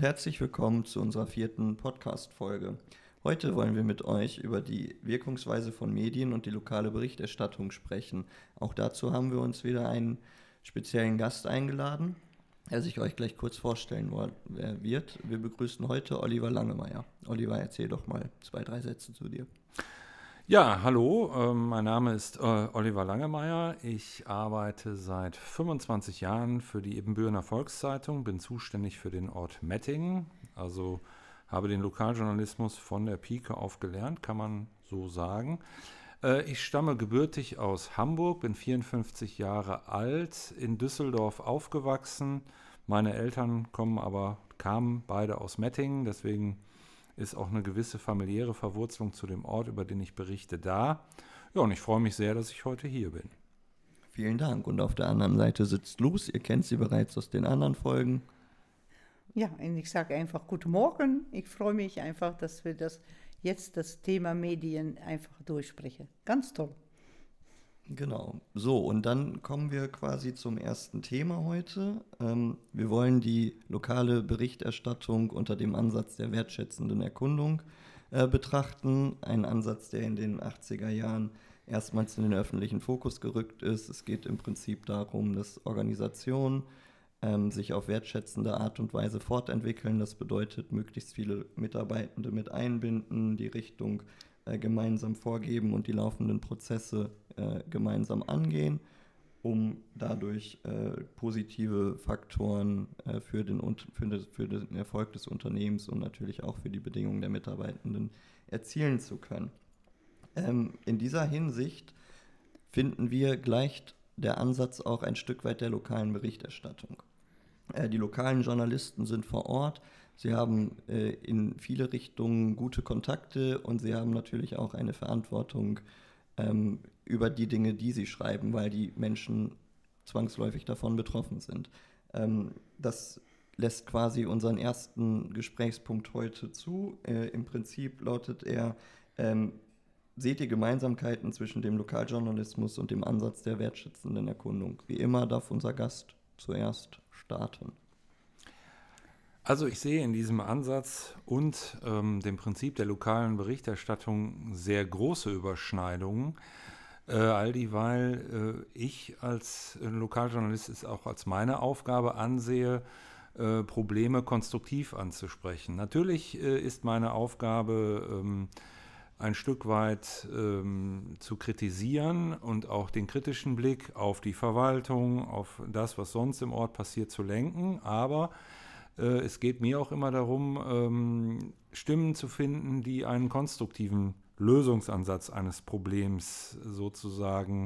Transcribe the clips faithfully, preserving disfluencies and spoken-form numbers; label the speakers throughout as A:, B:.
A: herzlich willkommen zu unserer vierten Podcast-Folge. Heute wollen wir mit euch über die Wirkungsweise von Medien und die lokale Berichterstattung sprechen. Auch dazu haben wir uns wieder einen speziellen Gast eingeladen, der sich euch gleich kurz vorstellen wird. Wir begrüßen heute Oliver Langemeier. Oliver, erzähl doch mal zwei, drei Sätze zu dir.
B: Ja, hallo, äh, mein Name ist äh, Oliver Langemeier. Ich arbeite seit fünfundzwanzig Jahren für die Ibbenbürener Volkszeitung, bin zuständig für den Ort Mettingen, also habe den Lokaljournalismus von der Pike auf gelernt, kann man so sagen. Äh, ich stamme gebürtig aus Hamburg, bin vierundfünfzig Jahre alt, in Düsseldorf aufgewachsen. Meine Eltern kommen aber, kamen beide aus Mettingen, deswegen ist auch eine gewisse familiäre Verwurzelung zu dem Ort, über den ich berichte, da. Ja, und ich freue mich sehr, dass ich heute hier bin.
A: Vielen Dank. Und auf der anderen Seite sitzt Luz. Ihr kennt sie bereits aus den anderen Folgen.
C: Ja, und ich sage einfach guten Morgen. Ich freue mich einfach, dass wir das jetzt das Thema Medien einfach durchsprechen. Ganz toll.
A: Genau. So, und dann kommen wir quasi zum ersten Thema heute. Ähm, wir wollen die lokale Berichterstattung unter dem Ansatz der wertschätzenden Erkundung äh, betrachten. Ein Ansatz, der in den achtziger Jahren erstmals in den öffentlichen Fokus gerückt ist. Es geht im Prinzip darum, dass Organisationen ähm, sich auf wertschätzende Art und Weise fortentwickeln. Das bedeutet, möglichst viele Mitarbeitende mit einbinden, die Richtung äh, gemeinsam vorgeben und die laufenden Prozesse äh, gemeinsam angehen, um dadurch äh, positive Faktoren äh, für, den, für, das, für den Erfolg des Unternehmens und natürlich auch für die Bedingungen der Mitarbeitenden erzielen zu können. Ähm, in dieser Hinsicht finden wir, gleicht der Ansatz auch ein Stück weit der lokalen Berichterstattung. Äh, die lokalen Journalisten sind vor Ort, sie haben äh, in viele Richtungen gute Kontakte und sie haben natürlich auch eine Verantwortung ähm, über die Dinge, die sie schreiben, weil die Menschen zwangsläufig davon betroffen sind. Ähm, das lässt quasi unseren ersten Gesprächspunkt heute zu. Äh, im Prinzip lautet er, ähm, seht ihr Gemeinsamkeiten zwischen dem Lokaljournalismus und dem Ansatz der wertschätzenden Erkundung? Wie immer darf unser Gast zuerst starten.
B: Also ich sehe in diesem Ansatz und ähm, dem Prinzip der lokalen Berichterstattung sehr große Überschneidungen. Äh, all dieweil äh, ich als äh, Lokaljournalist es auch als meine Aufgabe ansehe, äh, Probleme konstruktiv anzusprechen. Natürlich äh, ist meine Aufgabe, ähm, ein Stück weit ähm, zu kritisieren und auch den kritischen Blick auf die Verwaltung, auf das, was sonst im Ort passiert, zu lenken. Aber äh, es geht mir auch immer darum, ähm, Stimmen zu finden, die einen konstruktiven Lösungsansatz eines Problems sozusagen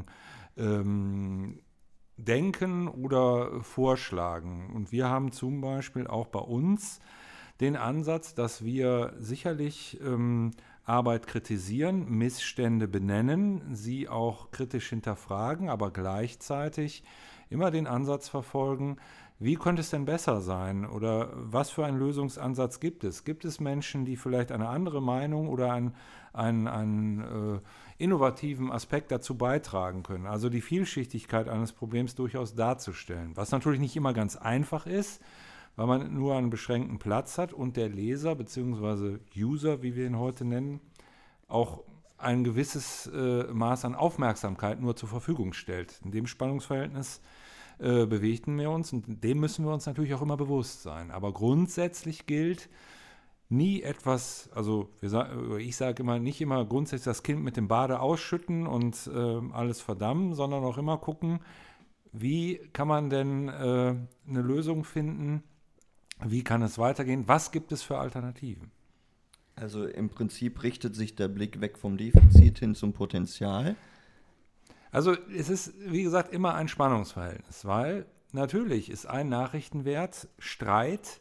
B: ähm, denken oder vorschlagen. Und wir haben zum Beispiel auch bei uns den Ansatz, dass wir sicherlich ähm, Arbeit kritisieren, Missstände benennen, sie auch kritisch hinterfragen, aber gleichzeitig immer den Ansatz verfolgen, wie könnte es denn besser sein oder was für einen Lösungsansatz gibt es? Gibt es Menschen, die vielleicht eine andere Meinung oder einen, einen, einen äh, innovativen Aspekt dazu beitragen können? Also die Vielschichtigkeit eines Problems durchaus darzustellen, was natürlich nicht immer ganz einfach ist, weil man nur einen beschränkten Platz hat und der Leser bzw. User, wie wir ihn heute nennen, auch ein gewisses äh, Maß an Aufmerksamkeit nur zur Verfügung stellt. In dem Spannungsverhältnis äh, bewegten wir uns und dem müssen wir uns natürlich auch immer bewusst sein. Aber grundsätzlich gilt, nie etwas, also wir, ich sage immer, nicht immer grundsätzlich das Kind mit dem Bade ausschütten und äh, alles verdammen, sondern auch immer gucken, wie kann man denn äh, eine Lösung finden, wie kann es weitergehen? Was gibt es für Alternativen?
A: Also im Prinzip richtet sich der Blick weg vom Defizit hin zum Potenzial.
B: Also es ist, wie gesagt, immer ein Spannungsverhältnis, weil natürlich ist ein Nachrichtenwert Streit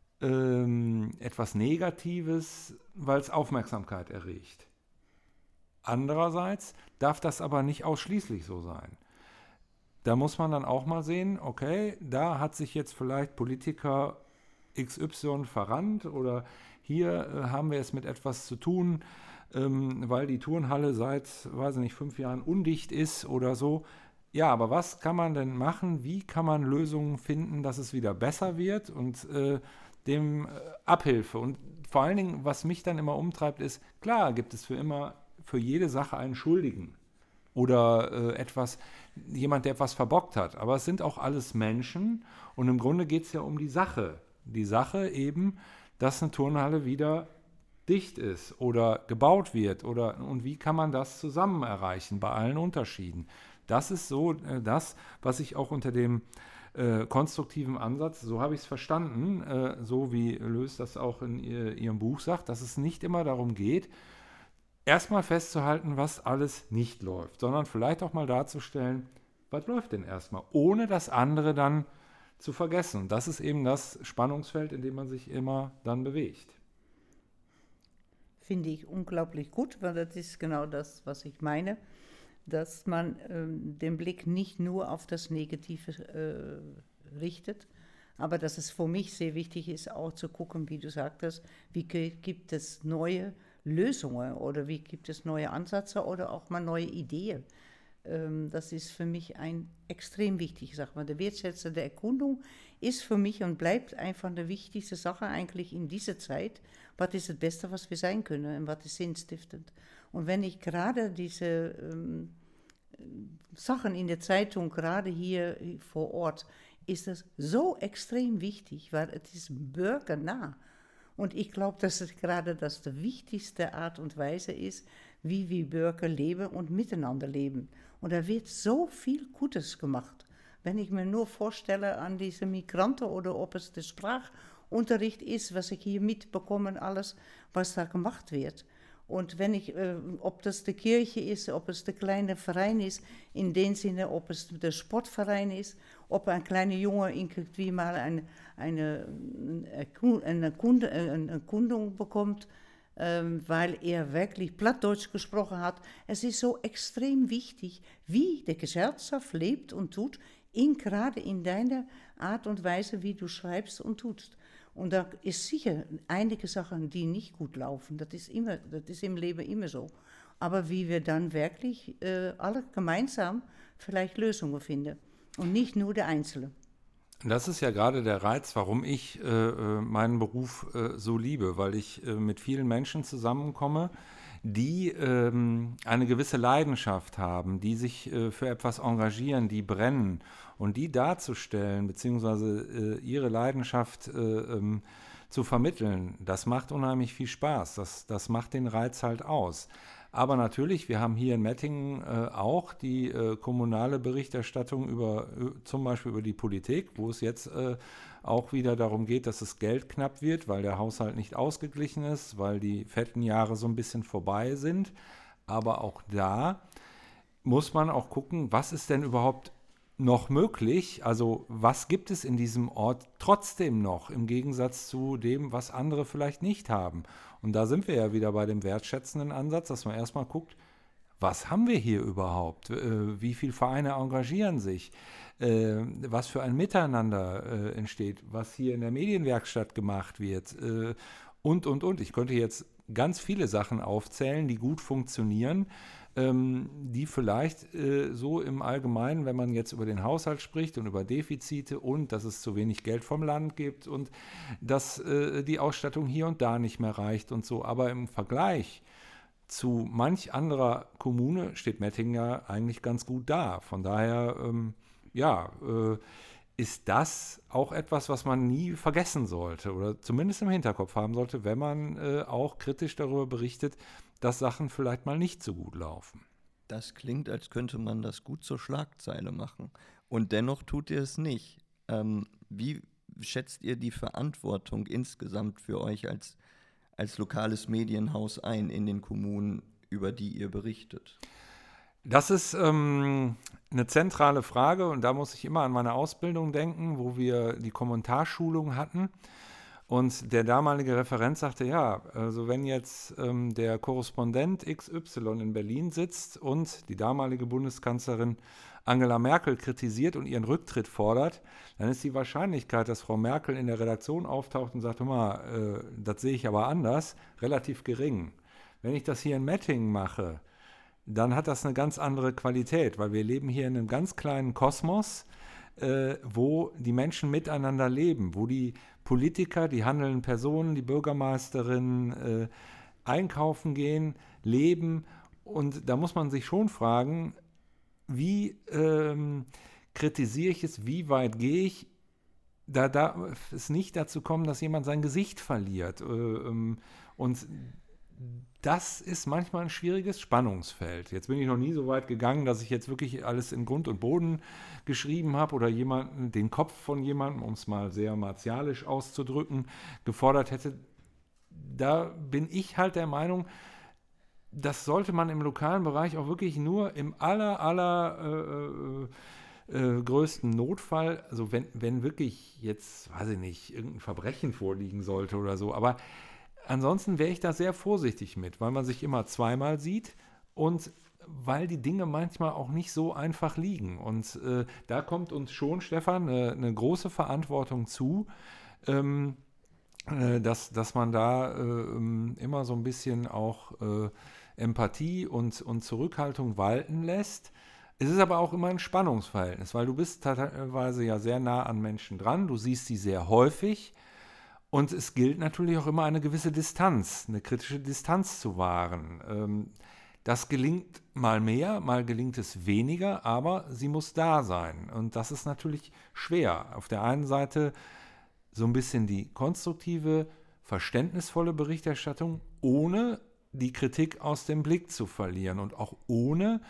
B: ähm, etwas Negatives, weil es Aufmerksamkeit erregt. Andererseits darf das aber nicht ausschließlich so sein. Da muss man dann auch mal sehen, okay, da hat sich jetzt vielleicht Politiker X Y verrannt oder hier äh, haben wir es mit etwas zu tun, ähm, weil die Turnhalle seit, weiß ich nicht, fünf Jahren undicht ist oder so. Ja, aber was kann man denn machen? Wie kann man Lösungen finden, dass es wieder besser wird? Und äh, dem äh, Abhilfe. Und vor allen Dingen, was mich dann immer umtreibt, ist, klar gibt es für immer, für jede Sache einen Schuldigen oder äh, etwas, jemand, der etwas verbockt hat. Aber es sind auch alles Menschen und im Grunde geht es ja um die Sache. Die Sache eben, dass eine Turnhalle wieder dicht ist oder gebaut wird oder und wie kann man das zusammen erreichen bei allen Unterschieden. Das ist so äh, das, was ich auch unter dem äh, konstruktiven Ansatz, so habe ich es verstanden, äh, so wie Löß das auch in ihr, ihrem Buch sagt, dass es nicht immer darum geht, erstmal festzuhalten, was alles nicht läuft, sondern vielleicht auch mal darzustellen, was läuft denn erstmal, ohne das andere dann zu vergessen. Und das ist eben das Spannungsfeld, in dem man sich immer dann bewegt.
C: Finde ich unglaublich gut, weil das ist genau das, was ich meine, dass man ähm, den Blick nicht nur auf das Negative äh, richtet, aber dass es für mich sehr wichtig ist, auch zu gucken, wie du sagtest, wie gibt es neue Lösungen oder wie gibt es neue Ansätze oder auch mal neue Ideen. Ähm, das ist für mich ein extrem wichtig, sag mal. Der Wertschätzung der Erkundung ist für mich und bleibt einfach eine wichtigste Sache eigentlich in dieser Zeit. Was ist das Beste, was wir sein können und was ist sinnstiftend? Und wenn ich gerade diese ähm, Sachen in der Zeitung, gerade hier vor Ort, ist das so extrem wichtig, weil es ist bürgernah. Und ich glaube, dass es gerade das die wichtigste Art und Weise ist, wie wir Bürger leben und miteinander leben. Und da wird so viel Gutes gemacht. Wenn ich mir nur vorstelle an diese Migranten oder ob es der Sprachunterricht ist, was ich hier mitbekomme, alles, was da gemacht wird. Und wenn ich, äh, ob das die Kirche ist, ob es der kleine Verein ist, in dem Sinne, ob es der Sportverein ist, ob ein kleiner Junge irgendwie mal eine, eine, eine, Kunde, eine Erkundung bekommt, ähm, weil er wirklich Plattdeutsch gesprochen hat. Es ist so extrem wichtig, wie die Gesellschaft lebt und tut, in, gerade in deiner Art und Weise, wie du schreibst und tust. Und da ist sicher einige Sachen, die nicht gut laufen. Das ist, immer, das ist im Leben immer so. Aber wie wir dann wirklich äh, alle gemeinsam vielleicht Lösungen finden. Und nicht nur der Einzelne.
B: Das ist ja gerade der Reiz, warum ich äh, meinen Beruf äh, so liebe, weil ich äh, mit vielen Menschen zusammenkomme, die ähm, eine gewisse Leidenschaft haben, die sich äh, für etwas engagieren, die brennen. Und die darzustellen, beziehungsweise äh, ihre Leidenschaft äh, ähm, zu vermitteln, das macht unheimlich viel Spaß. Das, das macht den Reiz halt aus. Aber natürlich, wir haben hier in Mettingen äh, auch die äh, kommunale Berichterstattung über äh, zum Beispiel über die Politik, wo es jetzt äh, auch wieder darum geht, dass das Geld knapp wird, weil der Haushalt nicht ausgeglichen ist, weil die fetten Jahre so ein bisschen vorbei sind. Aber auch da muss man auch gucken, was ist denn überhaupt noch möglich? Also was gibt es in diesem Ort trotzdem noch, im Gegensatz zu dem, was andere vielleicht nicht haben? Und da sind wir ja wieder bei dem wertschätzenden Ansatz, dass man erstmal guckt, was haben wir hier überhaupt? Äh, wie viele Vereine engagieren sich? Äh, was für ein Miteinander äh, entsteht? Was hier in der Medienwerkstatt gemacht wird? Äh, und, und, und. Ich könnte jetzt ganz viele Sachen aufzählen, die gut funktionieren, ähm, die vielleicht äh, so im Allgemeinen, wenn man jetzt über den Haushalt spricht und über Defizite und dass es zu wenig Geld vom Land gibt und dass äh, die Ausstattung hier und da nicht mehr reicht und so. Aber im Vergleich zu manch anderer Kommune steht Mettingen ja eigentlich ganz gut da. Von daher, ähm, ja, äh, ist das auch etwas, was man nie vergessen sollte oder zumindest im Hinterkopf haben sollte, wenn man äh, auch kritisch darüber berichtet, dass Sachen vielleicht mal nicht so gut laufen.
A: Das klingt, als könnte man das gut zur Schlagzeile machen. Und dennoch tut ihr es nicht. Ähm, wie schätzt ihr die Verantwortung insgesamt für euch als, als lokales Medienhaus ein in den Kommunen, über die ihr berichtet?
B: Das ist ähm, eine zentrale Frage und da muss ich immer an meine Ausbildung denken, wo wir die Kommentarschulung hatten. Und der damalige Referent sagte, ja, also wenn jetzt ähm, der Korrespondent X Y in Berlin sitzt und die damalige Bundeskanzlerin Angela Merkel kritisiert und ihren Rücktritt fordert, dann ist die Wahrscheinlichkeit, dass Frau Merkel in der Redaktion auftaucht und sagt, hör mal, äh, das sehe ich aber anders, relativ gering. Wenn ich das hier in Mettingen mache, dann hat das eine ganz andere Qualität, weil wir leben hier in einem ganz kleinen Kosmos. äh, wo die Menschen miteinander leben, wo die Politiker, die handelnden Personen, die Bürgermeisterinnen äh, einkaufen gehen, leben. Und da muss man sich schon fragen, wie ähm, kritisiere ich es, wie weit gehe ich? Da darf es nicht dazu kommen, dass jemand sein Gesicht verliert. Äh, ähm, und das ist manchmal ein schwieriges Spannungsfeld. Jetzt bin ich noch nie so weit gegangen, dass ich jetzt wirklich alles in Grund und Boden geschrieben habe oder jemanden, den Kopf von jemandem, um es mal sehr martialisch auszudrücken, gefordert hätte. Da bin ich halt der Meinung, das sollte man im lokalen Bereich auch wirklich nur im aller, aller äh, äh, größten Notfall, also wenn, wenn wirklich jetzt, weiß ich nicht, irgendein Verbrechen vorliegen sollte oder so, aber ansonsten wäre ich da sehr vorsichtig mit, weil man sich immer zweimal sieht und weil die Dinge manchmal auch nicht so einfach liegen. Und äh, da kommt uns schon, Stefan, eine, eine große Verantwortung zu, ähm, äh, dass, dass man da äh, immer so ein bisschen auch äh, Empathie und, und Zurückhaltung walten lässt. Es ist aber auch immer ein Spannungsverhältnis, weil du bist teilweise ja sehr nah an Menschen dran, du siehst sie sehr häufig. Und es gilt natürlich auch immer eine gewisse Distanz, eine kritische Distanz zu wahren. Ähm, das gelingt mal mehr, mal gelingt es weniger, aber sie muss da sein. Und das ist natürlich schwer. Auf der einen Seite so ein bisschen die konstruktive, verständnisvolle Berichterstattung, ohne die Kritik aus dem Blick zu verlieren und auch ohne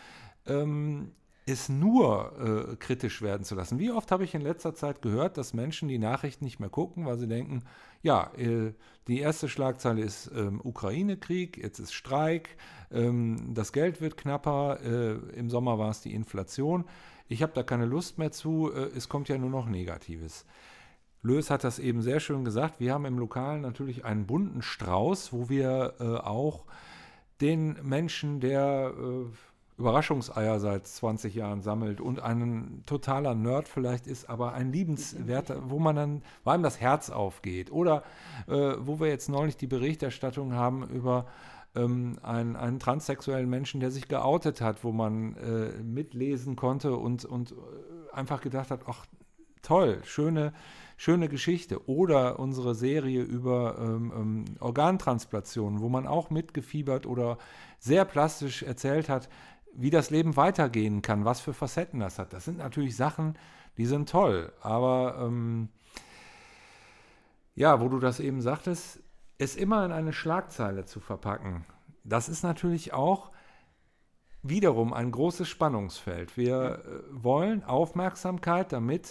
B: ähm, es nur äh, kritisch werden zu lassen. Wie oft habe ich in letzter Zeit gehört, dass Menschen die Nachrichten nicht mehr gucken, weil sie denken, ja, äh, die erste Schlagzeile ist ähm, Ukraine-Krieg, jetzt ist Streik, ähm, das Geld wird knapper, äh, im Sommer war es die Inflation. Ich habe da keine Lust mehr zu, äh, es kommt ja nur noch Negatives. Lös hat das eben sehr schön gesagt, wir haben im Lokalen natürlich einen bunten Strauß, wo wir äh, auch den Menschen, der äh, Überraschungseier seit zwanzig Jahren sammelt und ein totaler Nerd vielleicht ist, aber ein liebenswerter, wo man dann, wo einem das Herz aufgeht. Oder äh, wo wir jetzt neulich die Berichterstattung haben über ähm, einen, einen transsexuellen Menschen, der sich geoutet hat, wo man äh, mitlesen konnte und, und einfach gedacht hat, ach toll, schöne, schöne Geschichte. Oder unsere Serie über ähm, ähm, Organtransplantationen, wo man auch mitgefiebert oder sehr plastisch erzählt hat, wie das Leben weitergehen kann, was für Facetten das hat. Das sind natürlich Sachen, die sind toll. Aber ähm, ja, wo du das eben sagtest, es immer in eine Schlagzeile zu verpacken, das ist natürlich auch wiederum ein großes Spannungsfeld. Wir äh, wollen Aufmerksamkeit, damit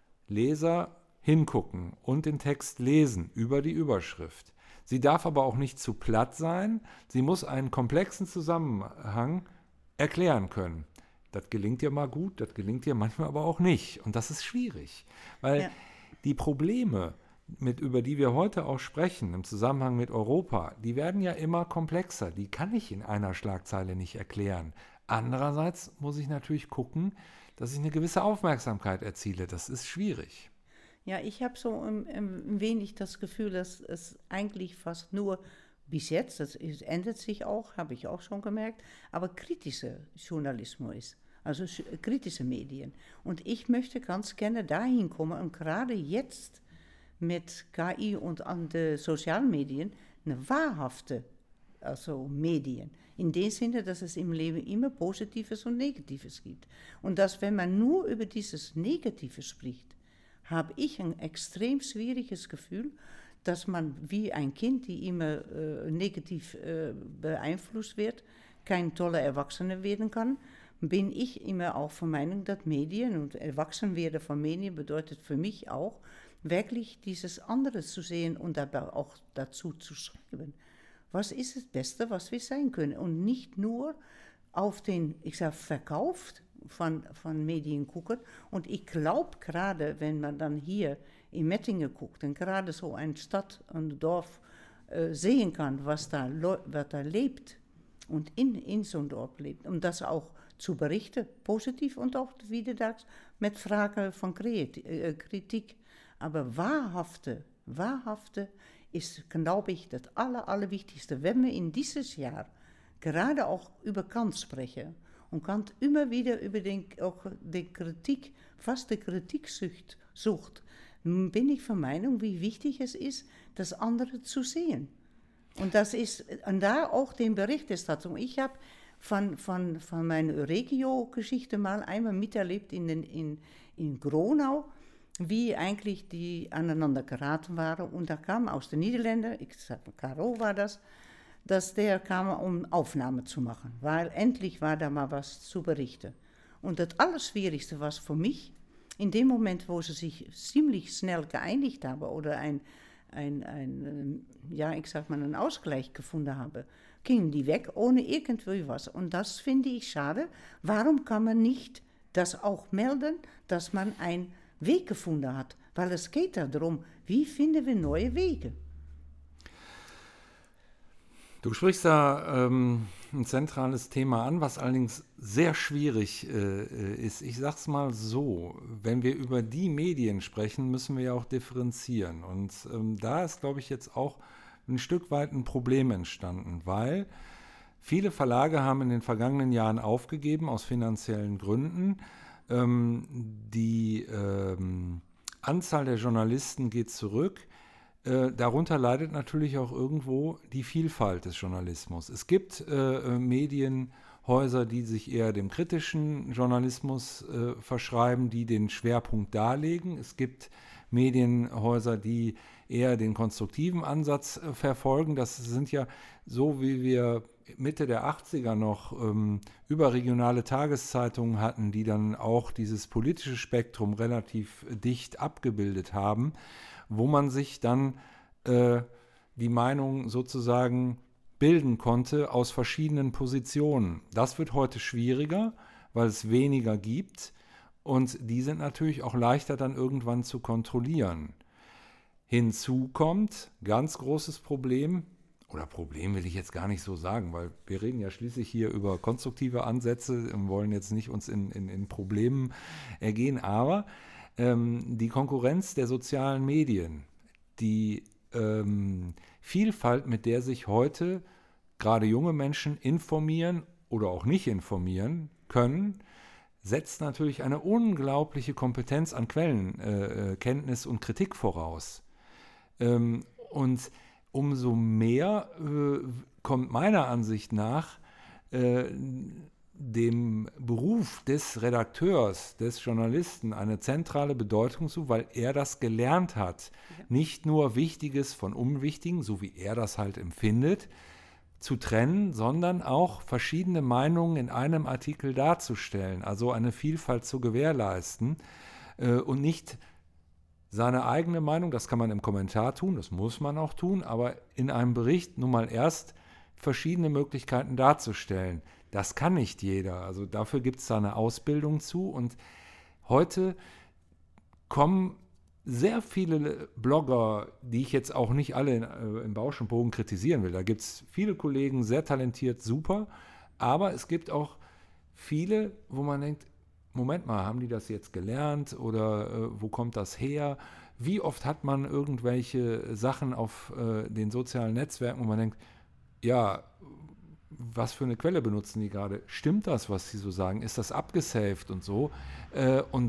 B: Leser hingucken und den Text lesen über die Überschrift. Sie darf aber auch nicht zu platt sein. Sie muss einen komplexen Zusammenhang erklären können. Das gelingt dir mal gut, das gelingt dir manchmal aber auch nicht. Und das ist schwierig, weil ja. die Probleme, mit, über die wir heute auch sprechen, im Zusammenhang mit Europa, die werden ja immer komplexer. Die kann ich in einer Schlagzeile nicht erklären. Andererseits muss ich natürlich gucken, dass ich eine gewisse Aufmerksamkeit erziele. Das ist schwierig.
C: Ja, ich habe so ein, ein wenig das Gefühl, dass es eigentlich fast nur bis jetzt, das ist, ändert sich auch, habe ich auch schon gemerkt, aber kritischer Journalismus ist, also kritische Medien. Und ich möchte ganz gerne dahin kommen und gerade jetzt mit K I und an den sozialen Medien eine wahrhafte also Medien. In dem Sinne, dass es im Leben immer Positives und Negatives gibt. Und dass, wenn man nur über dieses Negative spricht, habe ich ein extrem schwieriges Gefühl, dass man wie ein Kind, die immer äh, negativ äh, beeinflusst wird, kein toller Erwachsener werden kann, bin ich immer auch von Meinung, dass Medien und Erwachsenwerden von Medien bedeutet für mich auch, wirklich dieses andere zu sehen und dabei auch dazu zu schreiben. Was ist das Beste, was wir sein können? Und nicht nur auf den, ich sage, Verkauf von, von Medien gucken. Und ich glaube gerade, wenn man dann hier in Mettingen guckt und gerade so eine Stadt, ein Dorf äh, sehen kann, was da, was da lebt und in, in so einem Dorf lebt, um das auch zu berichten, positiv und auch wieder mit Fragen von Kritik. Aber wahrhafte, wahrhafte ist, glaube ich, das Aller, Allerwichtigste, wenn wir in dieses Jahr gerade auch über Kant sprechen und kann immer wieder über den, auch die Kritik, fast die Kritiksucht, sucht, bin ich der Meinung, wie wichtig es ist, das andere zu sehen. Und das ist, und da auch die Berichterstattung. Ich habe von, von, von meiner Regio-Geschichte mal einmal miterlebt in, den, in, in Gronau, wie eigentlich die aneinander geraten waren. Und da kam aus den Niederlanden, ich sage, Caro war das, dass der kam, um Aufnahmen zu machen, weil endlich war da mal was zu berichten. Und das Allerschwierigste war für mich, in dem Moment, wo sie sich ziemlich schnell geeinigt haben oder ein, ein, ein ja, ich sag mal, einen Ausgleich gefunden haben, gingen die weg ohne irgendwie was. Und das finde ich schade. Warum kann man nicht das auch melden, dass man einen Weg gefunden hat? Weil es geht darum, wie finden wir neue Wege?
B: Du sprichst da ähm, ein zentrales Thema an, was allerdings sehr schwierig äh, ist. Ich sag's mal so, wenn wir über die Medien sprechen, müssen wir ja auch differenzieren. Und ähm, da ist, glaube ich, jetzt auch ein Stück weit ein Problem entstanden, weil viele Verlage haben in den vergangenen Jahren aufgegeben aus finanziellen Gründen. Ähm, die ähm, Anzahl der Journalisten geht zurück. Äh, darunter leidet natürlich auch irgendwo die Vielfalt des Journalismus. Es gibt äh, Medienhäuser, die sich eher dem kritischen Journalismus äh, verschreiben, die den Schwerpunkt darlegen. Es gibt Medienhäuser, die eher den konstruktiven Ansatz äh, verfolgen. Das sind ja so, wie wir Mitte der achtziger noch ähm, überregionale Tageszeitungen hatten, die dann auch dieses politische Spektrum relativ dicht abgebildet haben, wo man sich dann äh, die Meinung sozusagen bilden konnte aus verschiedenen Positionen. Das wird heute schwieriger, weil es weniger gibt und die sind natürlich auch leichter dann irgendwann zu kontrollieren. Hinzu kommt, ganz großes Problem, oder Problem will ich jetzt gar nicht so sagen, weil wir reden ja schließlich hier über konstruktive Ansätze und wollen jetzt nicht uns in, in, in Problemen ergehen, aber ähm, die Konkurrenz der sozialen Medien, die ähm, Vielfalt, mit der sich heute gerade junge Menschen informieren oder auch nicht informieren können, setzt natürlich eine unglaubliche Kompetenz an Quellenkenntnis äh, und Kritik voraus. Ähm, und umso mehr äh, kommt meiner Ansicht nach äh, dem Beruf des Redakteurs, des Journalisten eine zentrale Bedeutung zu, weil er das gelernt hat. Ja. Nicht nur Wichtiges von Unwichtigen, so wie er das halt empfindet, zu trennen, sondern auch verschiedene Meinungen in einem Artikel darzustellen, also eine Vielfalt zu gewährleisten äh, und nicht seine eigene Meinung, das kann man im Kommentar tun, das muss man auch tun, aber in einem Bericht nun mal erst verschiedene Möglichkeiten darzustellen. Das kann nicht jeder, also dafür gibt es da eine Ausbildung zu und heute kommen sehr viele Blogger, die ich jetzt auch nicht alle in, äh, im Bausch und Bogen kritisieren will. Da gibt es viele Kollegen, sehr talentiert, super, aber es gibt auch viele, wo man denkt, Moment mal, haben die das jetzt gelernt oder äh, wo kommt das her? Wie oft hat man irgendwelche Sachen auf äh, den sozialen Netzwerken, wo man denkt, ja, was für eine Quelle benutzen die gerade? Stimmt das, was sie so sagen? Ist das abgesaved und so? Äh, und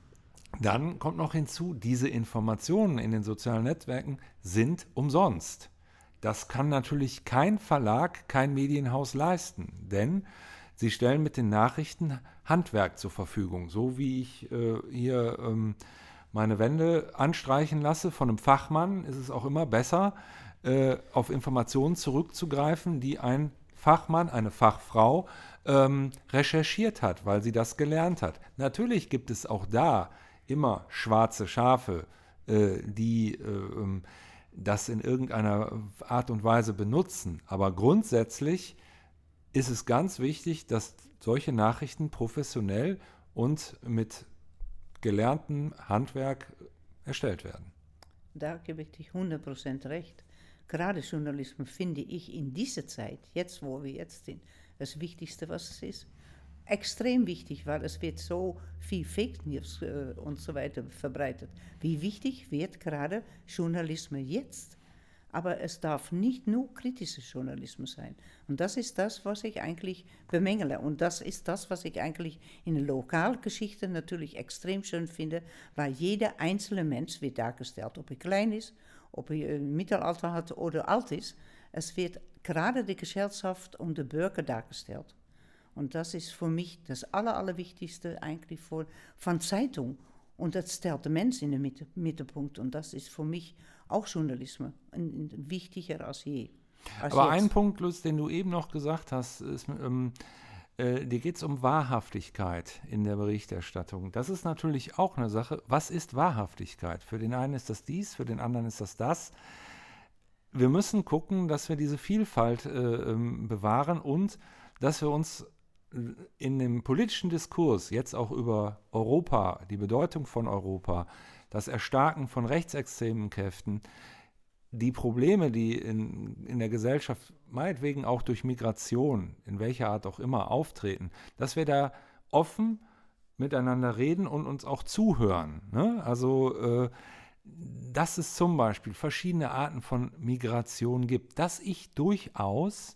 B: dann kommt noch hinzu, diese Informationen in den sozialen Netzwerken sind umsonst. Das kann natürlich kein Verlag, kein Medienhaus leisten, denn sie stellen mit den Nachrichten Handwerk zur Verfügung. So wie ich äh, hier ähm, meine Wände anstreichen lasse von einem Fachmann, ist es auch immer besser, äh, auf Informationen zurückzugreifen, die ein Fachmann, eine Fachfrau ähm, recherchiert hat, weil sie das gelernt hat. Natürlich gibt es auch da immer schwarze Schafe, äh, die äh, das in irgendeiner Art und Weise benutzen. Aber grundsätzlich ist es ganz wichtig, dass solche Nachrichten professionell und mit gelerntem Handwerk erstellt werden.
C: Da gebe ich dir hundert Prozent recht. Gerade Journalismus finde ich in dieser Zeit, jetzt wo wir jetzt sind, das Wichtigste, was es ist. Extrem wichtig, weil es wird so viel Fake News äh, und so weiter verbreitet. Wie wichtig wird gerade Journalismus jetzt? aber es darf nicht nur kritischer Journalismus sein. Und das ist das, was ich eigentlich bemängele. Und das ist das, was ich eigentlich in der Lokalgeschichte natürlich extrem schön finde, weil jeder einzelne Mensch wird dargestellt, ob er klein ist, ob er ein Mittelalter hat oder alt ist. Es wird gerade die Gesellschaft und der Bürger dargestellt. Und das ist für mich das Aller, Allerwichtigste eigentlich für, von Zeitung. Und das stellt den Mensch in den Mitte, Mittelpunkt. Und das ist für mich auch Journalismus ein, ein wichtiger als je. Als
B: Aber
C: jetzt.
B: ein Punkt, Lutz, den du eben noch gesagt hast, ist, ähm, äh, dir geht es um Wahrhaftigkeit in der Berichterstattung. Das ist natürlich auch eine Sache. Was ist Wahrhaftigkeit? Für den einen ist das dies, für den anderen ist das das. Wir müssen gucken, dass wir diese Vielfalt äh, ähm, bewahren und dass wir uns in dem politischen Diskurs, jetzt auch über Europa, die Bedeutung von Europa, das Erstarken von rechtsextremen Kräften, die Probleme, die in, in der Gesellschaft meinetwegen auch durch Migration, in welcher Art auch immer, auftreten, dass wir da offen miteinander reden und uns auch zuhören. Ne? Also, äh, dass es zum Beispiel verschiedene Arten von Migration gibt, dass ich durchaus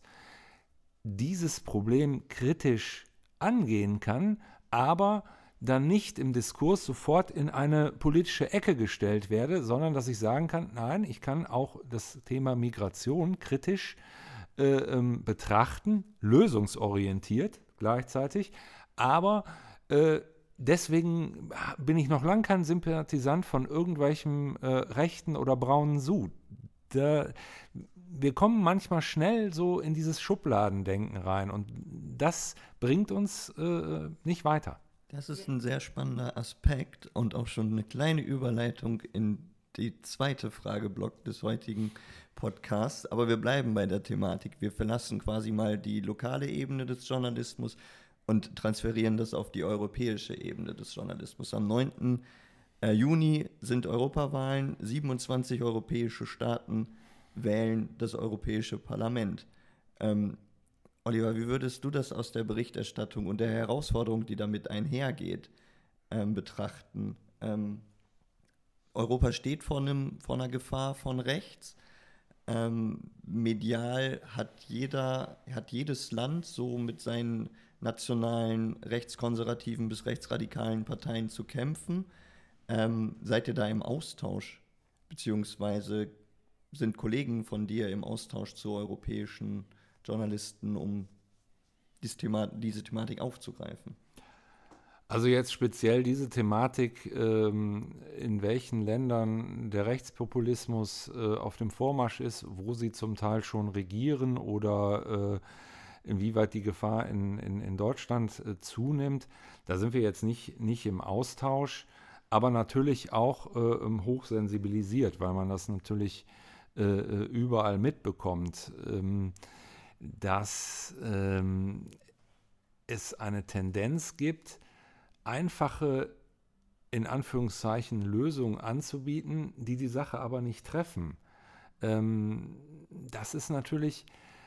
B: dieses Problem kritisch angehen kann, aber dann nicht im Diskurs sofort in eine politische Ecke gestellt werde, sondern dass ich sagen kann, nein, ich kann auch das Thema Migration kritisch äh, ähm, betrachten, lösungsorientiert gleichzeitig, aber äh, deswegen bin ich noch lang kein Sympathisant von irgendwelchem äh, rechten oder braunen Sud. Da, wir kommen manchmal schnell so in dieses Schubladendenken rein und das bringt uns äh, nicht weiter.
A: Das ist ein sehr spannender Aspekt und auch schon eine kleine Überleitung in die zweite Frageblock des heutigen Podcasts. Aber wir bleiben bei der Thematik. Wir verlassen quasi mal die lokale Ebene des Journalismus und transferieren das auf die europäische Ebene des Journalismus. Am neunten Juni sind Europawahlen, siebenundzwanzig europäische Staaten wählen das Europäische Parlament. Ähm, Oliver, wie würdest du das aus der Berichterstattung und der Herausforderung, die damit einhergeht, ähm, betrachten? Ähm, Europa steht vor, einem, vor einer Gefahr von rechts. Ähm, medial hat, jeder, hat jedes Land so mit seinen nationalen rechtskonservativen bis rechtsradikalen Parteien zu kämpfen. Ähm, seid ihr da im Austausch? Beziehungsweise sind Kollegen von dir im Austausch zu europäischen Journalisten, um dieses Thema, diese Thematik aufzugreifen?
B: Also jetzt speziell diese Thematik, ähm, in welchen Ländern der Rechtspopulismus äh, auf dem Vormarsch ist, wo sie zum Teil schon regieren oder äh, inwieweit die Gefahr in, in, in Deutschland äh, zunimmt, da sind wir jetzt nicht, nicht im Austausch, aber natürlich auch äh, hochsensibilisiert, weil man das natürlich äh, überall mitbekommt, ähm, dass ähm, es eine Tendenz gibt, einfache, in Anführungszeichen, Lösungen anzubieten, die die Sache aber nicht treffen. Ähm, das ist natürlich,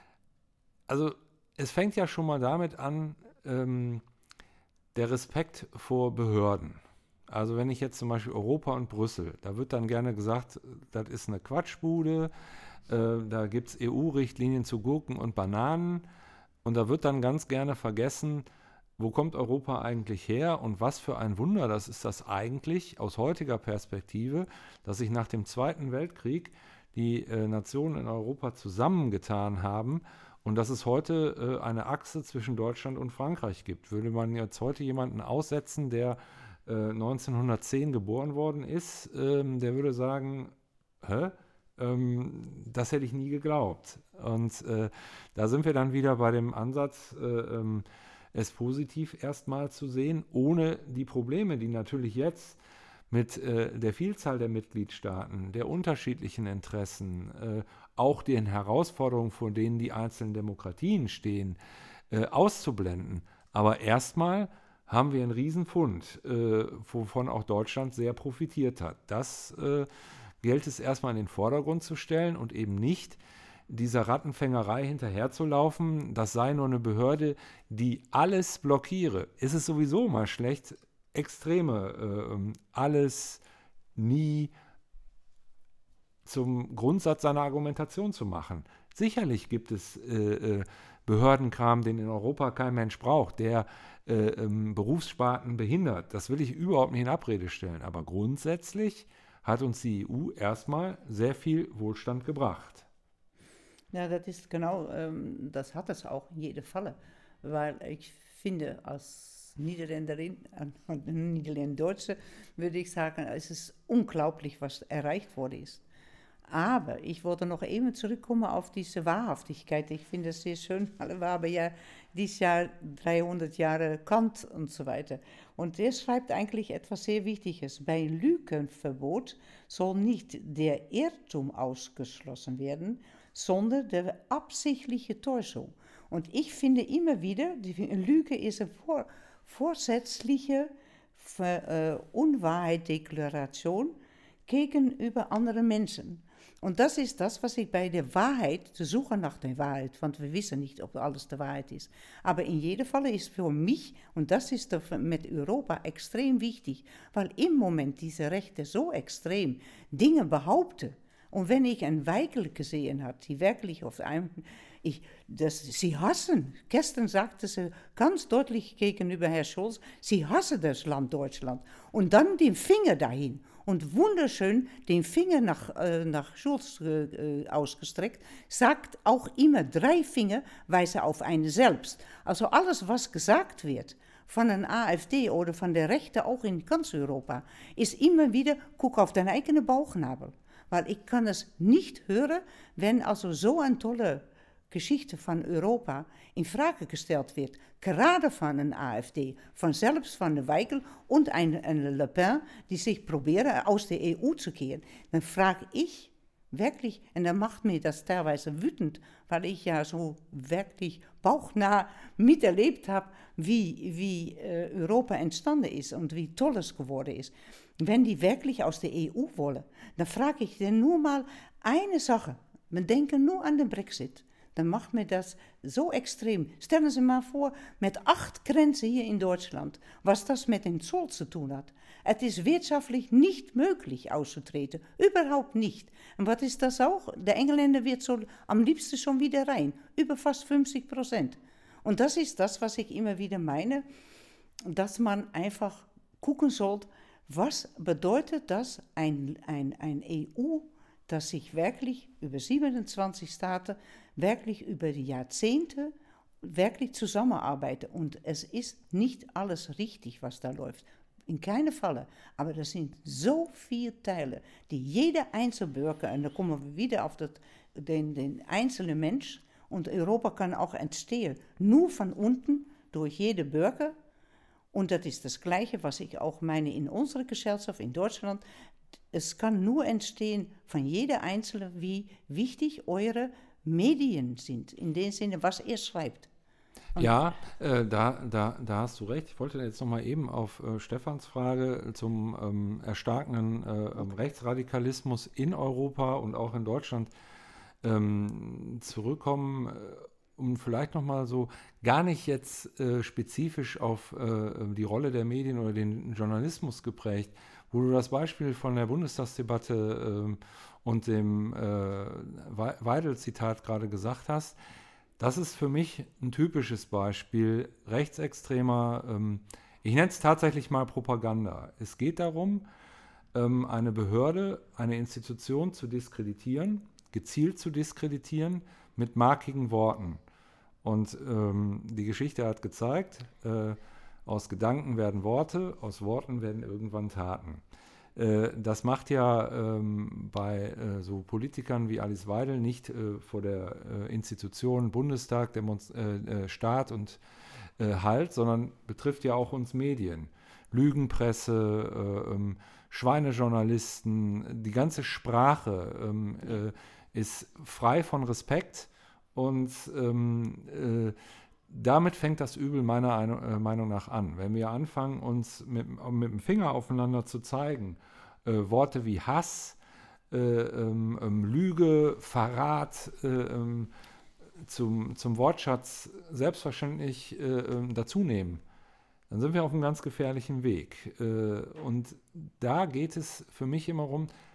B: also es fängt ja schon mal damit an, ähm, der Respekt vor Behörden. Also wenn ich jetzt zum Beispiel Europa und Brüssel, da wird dann gerne gesagt, das ist eine Quatschbude, äh, da gibt es E U-Richtlinien zu Gurken und Bananen und da wird dann ganz gerne vergessen, wo kommt Europa eigentlich her und was für ein Wunder das ist das eigentlich aus heutiger Perspektive, dass sich nach dem Zweiten Weltkrieg die äh, Nationen in Europa zusammengetan haben und dass es heute äh, eine Achse zwischen Deutschland und Frankreich gibt. Würde man jetzt heute jemanden aussetzen, der äh, neunzehnhundertzehn geboren worden ist, ähm, der würde sagen, hä? Ähm, das hätte ich nie geglaubt. Und äh, da sind wir dann wieder bei dem Ansatz, äh, ähm, es positiv erstmal zu sehen, ohne die Probleme, die natürlich jetzt mit äh, der Vielzahl der Mitgliedstaaten, der unterschiedlichen Interessen, äh, auch den Herausforderungen, vor denen die einzelnen Demokratien stehen, äh, auszublenden. Aber erstmal haben wir einen Riesenfund, äh, wovon auch Deutschland sehr profitiert hat. Das äh, gilt es erstmal in den Vordergrund zu stellen und eben nicht dieser Rattenfängerei hinterherzulaufen, das sei nur eine Behörde, die alles blockiere. Ist es sowieso mal schlecht, Extreme, äh, alles, nie zum Grundsatz seiner Argumentation zu machen. Sicherlich gibt es äh, äh, Behördenkram, den in Europa kein Mensch braucht, der äh, ähm, Berufssparten behindert. Das will ich überhaupt nicht in Abrede stellen. Aber grundsätzlich hat uns die E U erstmal sehr viel Wohlstand gebracht.
C: Ja, das ist genau, ähm, das hat es auch in jedem Falle. Weil ich finde, als Niederländerin, äh, Niederländdeutsche, würde ich sagen, es ist unglaublich, was erreicht worden ist. Aber ich wollte noch eben zurückkommen auf diese Wahrhaftigkeit. Ich finde es sehr schön, weil wir haben ja dieses Jahr dreihundert Jahre Kant und so weiter. Und der schreibt eigentlich etwas sehr Wichtiges. Bei Lügenverbot soll nicht der Irrtum ausgeschlossen werden, sondern der absichtliche Täuschung. Und ich finde immer wieder, die Lüge ist eine vor, vorsätzliche äh, Unwahrheitsdeklaration gegenüber anderen Menschen. Und das ist das, was ich bei der Wahrheit, zu suchen nach der Wahrheit, want wir wissen nicht, ob alles der Wahrheit ist. Aber in jedem Fall ist für mich, und das ist mit Europa extrem wichtig, weil im Moment diese Rechte so extrem Dinge behaupten. Und wenn ich einen Weigel gesehen habe, die wirklich auf einem, ich, das, sie hassen, gestern sagte sie ganz deutlich gegenüber Herrn Scholz, sie hassen das Land Deutschland. Und dann den Finger dahin. Und wunderschön den Finger nach, äh, nach Schulz äh, ausgestreckt, sagt auch immer drei Finger, weisen auf einen selbst. Also alles, was gesagt wird von einer AfD oder von der Rechten, auch in ganz Europa, ist immer wieder, guck auf deinen eigenen Bauchnabel. Weil ich kann es nicht hören, wenn also so eine tolle Geschichte von Europa in Frage gestellt wird, gerade von einer AfD, von selbst von der Weigel und einer ein Le Pen, die sich probieren, aus der E U zu gehen, dann frage ich wirklich, und dann macht mir das teilweise wütend, weil ich ja so wirklich bauchnah miterlebt habe, wie, wie äh, Europa entstanden ist und wie toll es geworden ist. Wenn die wirklich aus der E U wollen, dann frage ich dir nur mal eine Sache. Wir denken nur an den Brexit. Dann macht mir das so extrem. Stellen Sie mal vor, mit acht Grenzen hier in Deutschland, was das mit den Zoll zu tun hat. Es ist wirtschaftlich nicht möglich auszutreten, überhaupt nicht. Und was ist das auch? Der Engländer wird so am liebsten schon wieder rein, über fast fünfzig Prozent. Und das ist das, was ich immer wieder meine, dass man einfach gucken sollte, was bedeutet das, ein, ein, ein E U, das sich wirklich über siebenundzwanzig Staaten, wirklich über die Jahrzehnte wirklich zusammenarbeitet. Und es ist nicht alles richtig, was da läuft. In keinem Falle. Aber das sind so viele Teile, die jeder Einzelbürger, und da kommen wir wieder auf das, den, den einzelnen Mensch, und Europa kann auch entstehen, nur von unten, durch jede Bürger. Und das ist das Gleiche, was ich auch meine in unserer Gesellschaft in Deutschland. Es kann nur entstehen von jeder Einzelne, wie wichtig eure Medien sind, in dem Sinne, was er schreibt. Und
B: ja, äh, da, da, da hast du recht. Ich wollte jetzt nochmal eben auf äh, Stefans Frage zum ähm, erstarkenden äh, okay. Rechtsradikalismus in Europa und auch in Deutschland ähm, zurückkommen, äh, um vielleicht nochmal so gar nicht jetzt äh, spezifisch auf äh, die Rolle der Medien oder den Journalismus geprägt, wo du das Beispiel von der Bundestagsdebatte äh, und dem äh, Weidel-Zitat gerade gesagt hast. Das ist für mich ein typisches Beispiel rechtsextremer, ähm, ich nenne es tatsächlich mal Propaganda. Es geht darum, ähm, eine Behörde, eine Institution zu diskreditieren, gezielt zu diskreditieren mit markigen Worten. Und ähm, die Geschichte hat gezeigt, äh, aus Gedanken werden Worte, aus Worten werden irgendwann Taten. Äh, das macht ja ähm, bei äh, so Politikern wie Alice Weidel nicht äh, vor der äh, Institution Bundestag, Demonst- äh, äh, Staat und äh, Halt, sondern betrifft ja auch uns Medien. Lügenpresse, äh, ähm, Schweinejournalisten, die ganze Sprache ähm, äh, ist frei von Respekt. Und ähm, äh, damit fängt das Übel meiner Ein- äh, Meinung nach an. Wenn wir anfangen, uns mit, mit dem Finger aufeinander zu zeigen, äh, Worte wie Hass, äh, ähm, ähm, Lüge, Verrat äh, ähm, zum, zum Wortschatz selbstverständlich äh, ähm, dazunehmen, dann sind wir auf einem ganz gefährlichen Weg. Äh, und da geht es für mich immer um,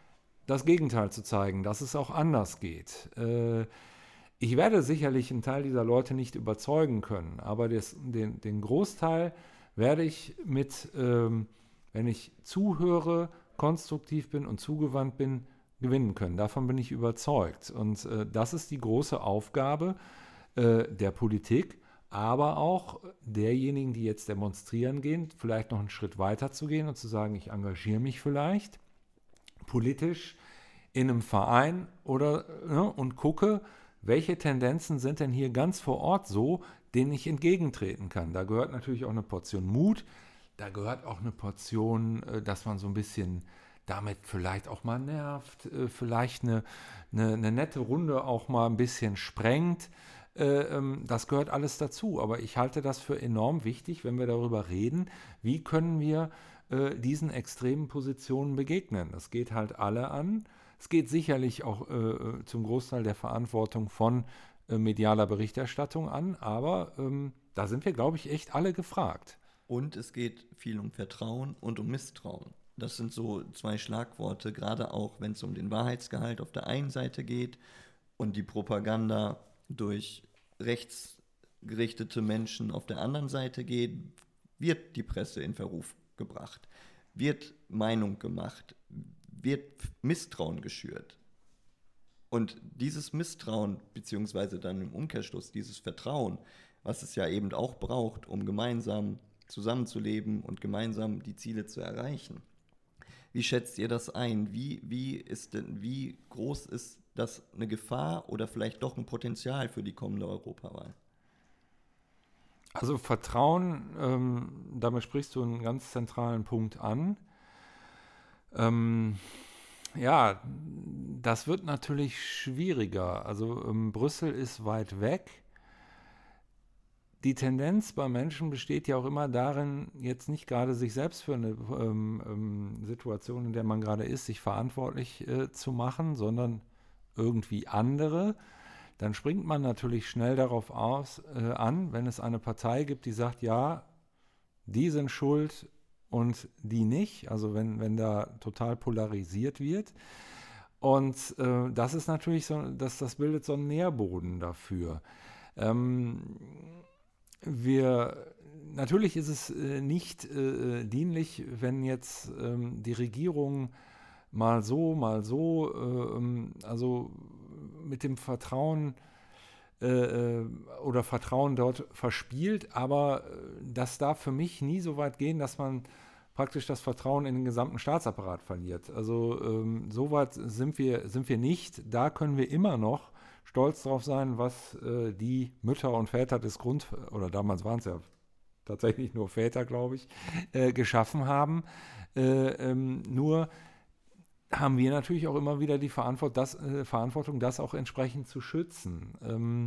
B: das Gegenteil zu zeigen, dass es auch anders geht. Äh, ich werde sicherlich einen Teil dieser Leute nicht überzeugen können, aber das, den, den Großteil werde ich mit, ähm, wenn ich zuhöre, konstruktiv bin und zugewandt bin, gewinnen können. Davon bin ich überzeugt. Und äh, das ist die große Aufgabe äh, der Politik, aber auch derjenigen, die jetzt demonstrieren gehen, vielleicht noch einen Schritt weiter zu gehen und zu sagen, ich engagiere mich vielleicht politisch in einem Verein oder ne, und gucke, welche Tendenzen sind denn hier ganz vor Ort so, denen ich entgegentreten kann. Da gehört natürlich auch eine Portion Mut, da gehört auch eine Portion, äh, dass man so ein bisschen damit vielleicht auch mal nervt, äh, vielleicht eine, eine, eine nette Runde auch mal ein bisschen sprengt. Das gehört alles dazu, aber ich halte das für enorm wichtig, wenn wir darüber reden, wie können wir äh, diesen extremen Positionen begegnen. Das geht halt alle an. Es geht sicherlich auch äh, zum Großteil der Verantwortung von äh, medialer Berichterstattung an, aber ähm, da sind wir, glaube ich, echt alle gefragt.
A: Und es geht viel um Vertrauen und um Misstrauen. Das sind so zwei Schlagworte, gerade auch, wenn es um den Wahrheitsgehalt auf der einen Seite geht und die Propaganda durch rechtsgerichtete Menschen auf der anderen Seite geht, wird die Presse in Verruf gebracht, wird Meinung gemacht, wird Misstrauen geschürt. Und dieses Misstrauen, beziehungsweise dann im Umkehrschluss dieses Vertrauen, was es ja eben auch braucht, um gemeinsam zusammenzuleben und gemeinsam die Ziele zu erreichen. Wie schätzt ihr das ein? Wie, wie, ist denn, wie groß ist das eine Gefahr oder vielleicht doch ein Potenzial für die kommende Europawahl?
B: Also Vertrauen, ähm, damit sprichst du einen ganz zentralen Punkt an. Ähm, ja, das wird natürlich schwieriger. Also ähm, Brüssel ist weit weg. Die Tendenz bei Menschen besteht ja auch immer darin, jetzt nicht gerade sich selbst für eine ähm, ähm, Situation, in der man gerade ist, sich verantwortlich äh, zu machen, sondern irgendwie andere. Dann springt man natürlich schnell darauf aus, äh, an, wenn es eine Partei gibt, die sagt, ja, die sind schuld und die nicht. Also wenn, wenn da total polarisiert wird. Und äh, das ist natürlich so, das, das bildet so einen Nährboden dafür. Ähm, Wir, natürlich ist es äh, nicht äh, dienlich, wenn jetzt ähm, die Regierung mal so, mal so, äh, also mit dem Vertrauen äh, oder Vertrauen dort verspielt, aber äh, das darf für mich nie so weit gehen, dass man praktisch das Vertrauen in den gesamten Staatsapparat verliert. Also ähm, so weit sind wir, sind wir nicht. Da können wir immer noch stolz drauf sein, was äh, die Mütter und Väter des Grund, oder damals waren es ja tatsächlich nur Väter, glaube ich, äh, geschaffen haben. Äh, ähm, nur haben wir natürlich auch immer wieder die Verantwort- das, äh, Verantwortung, das auch entsprechend zu schützen. Ähm,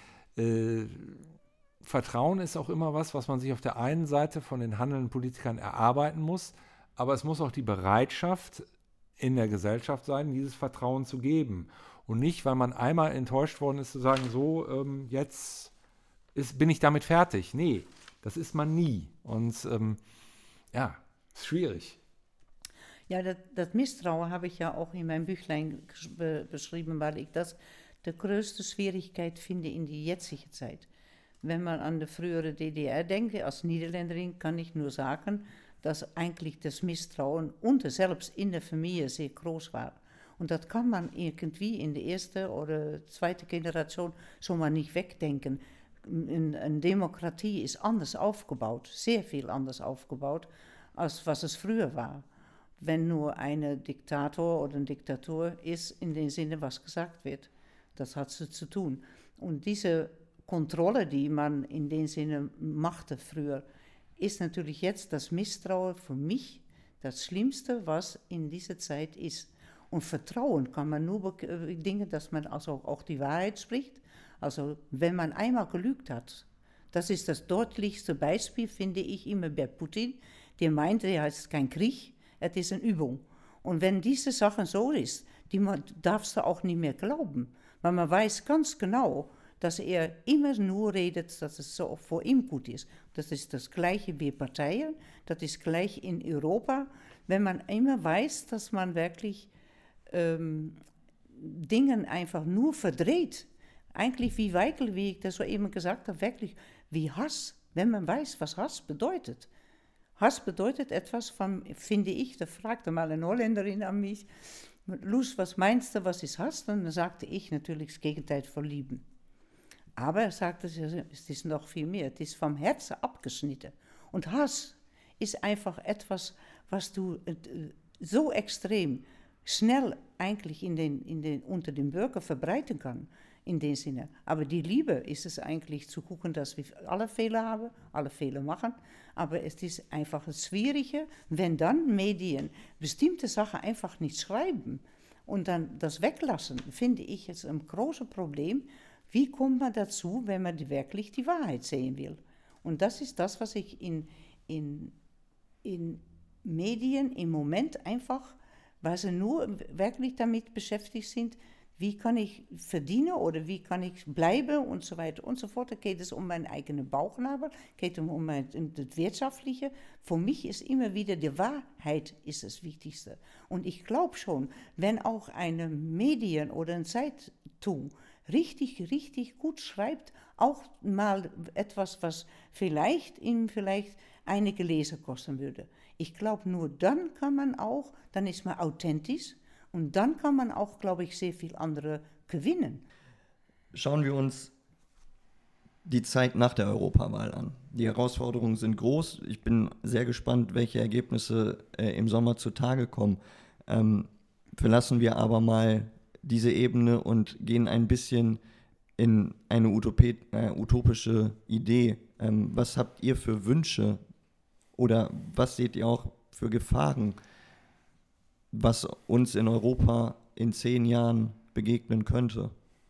B: äh, Vertrauen ist auch immer was, was man sich auf der einen Seite von den handelnden Politikern erarbeiten muss, aber es muss auch die Bereitschaft in der Gesellschaft sein, dieses Vertrauen zu geben. Und nicht, weil man einmal enttäuscht worden ist, zu sagen, so, ähm, jetzt ist, bin ich damit fertig. Nee, das ist man nie. Und ähm, ja, ist schwierig.
C: Ja, das, das Misstrauen habe ich ja auch in meinem Büchlein be- beschrieben, weil ich das die größte Schwierigkeit finde in die jetzige Zeit. Wenn man an die frühere D D R denkt, als Niederländerin kann ich nur sagen, dass eigentlich das Misstrauen und selbst in der Familie sehr groß war. Und das kann man irgendwie in der ersten oder zweiten Generation schon mal nicht wegdenken. Eine Demokratie ist anders aufgebaut, sehr viel anders aufgebaut, als was es früher war. Wenn nur ein Diktator oder eine Diktatur ist, in dem Sinne, was gesagt wird. Das hat sie zu tun. Und diese Kontrolle, die man in dem Sinne machte früher, ist natürlich jetzt das Misstrauen für mich das Schlimmste, was in dieser Zeit ist. Und Vertrauen kann man nur bedingen, dass man also auch die Wahrheit spricht. Also wenn man einmal gelügt hat, das ist das deutlichste Beispiel, finde ich, immer bei Putin. Der meinte, ja, es ist kein Krieg, es ist eine Übung. Und wenn diese Sache so ist, die man, darfst du auch nicht mehr glauben. Weil man weiß ganz genau, dass er immer nur redet, dass es so für ihn gut ist. Das ist das Gleiche wie Parteien, das ist gleich in Europa. Wenn man immer weiß, dass man wirklich ähm, Dingen einfach nur verdreht. Eigentlich wie Weikel, wie ich das so eben gesagt habe, wirklich wie Hass, wenn man weiß, was Hass bedeutet. Hass bedeutet etwas von, finde ich, da fragte mal eine Holländerin an mich, Loes, was meinst du, was ist Hass? Und dann sagte ich natürlich das Gegenteil von Lieben. Aber er sagte, es ist noch viel mehr, es ist vom Herzen abgeschnitten. Und Hass ist einfach etwas, was du so extrem schnell eigentlich in den, in den, unter den Bürger verbreiten kann, in dem Sinne. Aber die Liebe ist es eigentlich zu gucken, dass wir alle Fehler haben, alle Fehler machen. Aber es ist einfach das Schwierige, wenn dann Medien bestimmte Sachen einfach nicht schreiben und dann das weglassen, finde ich jetzt ein großes Problem. Wie kommt man dazu, wenn man wirklich die Wahrheit sehen will? Und das ist das, was ich in, in, in Medien im Moment einfach, weil sie nur wirklich damit beschäftigt sind, wie kann ich verdienen oder wie kann ich bleiben und so weiter und so fort. Da geht es um meinen eigenen Bauchnabel, geht es um, mein, um das Wirtschaftliche. Für mich ist immer wieder die Wahrheit ist das Wichtigste. Und ich glaube schon, wenn auch eine Medien oder eine Zeitung richtig, richtig gut schreibt, auch mal etwas, was vielleicht ihm vielleicht einige Leser kosten würde. Ich glaube, nur dann kann man auch, dann ist man authentisch und dann kann man auch, glaube ich, sehr viel andere gewinnen.
A: Schauen wir uns die Zeit nach der Europawahl an. Die Herausforderungen sind groß. Ich bin sehr gespannt, welche Ergebnisse äh, im Sommer zutage kommen. Ähm, verlassen wir aber mal diese Ebene und gehen ein bisschen in eine Utopie, äh, utopische Idee. Ähm, was habt ihr für Wünsche oder was seht ihr auch für Gefahren, was uns in Europa in zehn Jahren begegnen könnte?